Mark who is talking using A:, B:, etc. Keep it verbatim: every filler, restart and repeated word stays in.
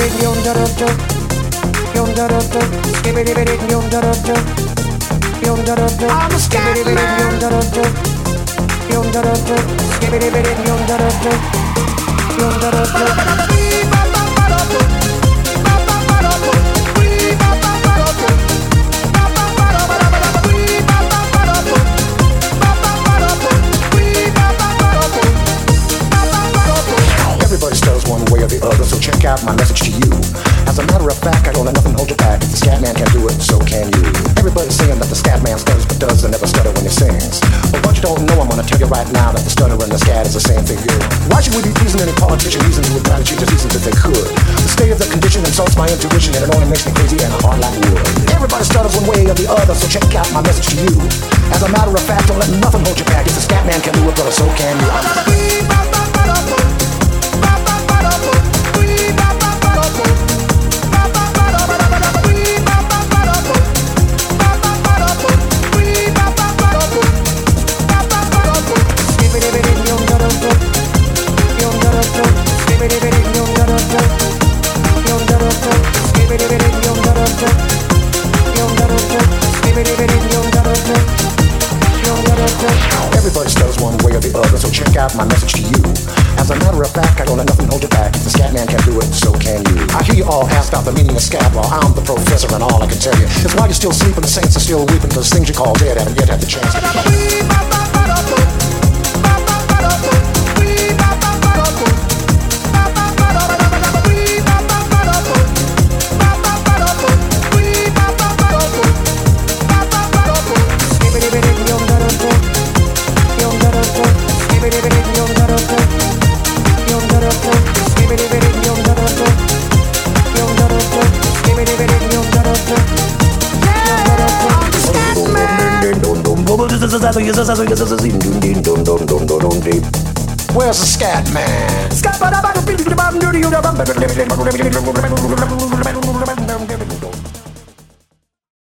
A: I'm a scat
B: Everybody stutters one way or the other, so check out my message to you. As a matter of fact, I don't let nothing hold you back. If the scat man can do it, so can you. Everybody's saying that the scat man stutters but does and never stutter when he sings. But what you don't know, I'm gonna tell you right now that the stutter and the scat is the same thing here. Why should we be pleasing any politician reasons who would try to cheat the seasons if they could? The state of the condition insults my intuition and it only makes me crazy and hard like wood. Everybody stutters one way or the other, so check out my message to you. As a matter of fact, don't let nothing hold you back. If the scat man can do it, brother, so can you. Everybody stutters one way or the other, so check out my message to you. As a matter of fact, I don't let nothing hold you back. If the scat man can do it, so can you. I hear you all ask about the meaning of scat. Well, I'm the professor and all I can tell you is why you're still sleeping, the saints are still weeping, because things you call dead haven't yet had the chance to Where's the scat man?